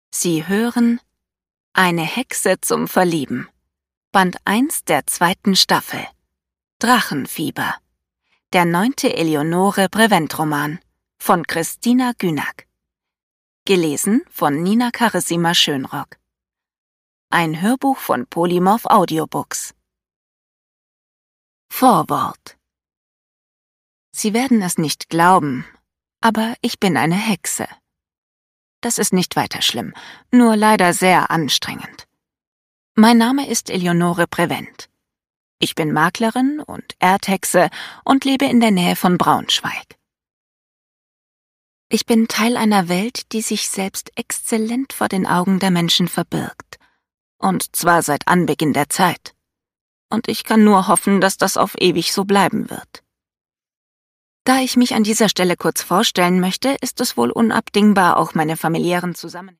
Sie hören Eine Hexe zum Verlieben. Band 1 der 2. Staffel. Drachenfieber. Der 9. Eleonore Brevent-Roman von Christina Günack. Gelesen von Nina Carissima Schönrock. Ein Hörbuch von Polymorph Audiobooks. Vorwort. Sie werden es nicht glauben, aber ich bin eine Hexe. Das ist nicht weiter schlimm, nur leider sehr anstrengend. Mein Name ist Eleonore Brevent. Ich bin Maklerin und Erdhexe und lebe in der Nähe von Braunschweig. Ich bin Teil einer Welt, die sich selbst exzellent vor den Augen der Menschen verbirgt. Und zwar seit Anbeginn der Zeit. Und ich kann nur hoffen, dass das auf ewig so bleiben wird. Da ich mich an dieser Stelle kurz vorstellen möchte, ist es wohl unabdingbar, auch meine familiären Zusammenhänge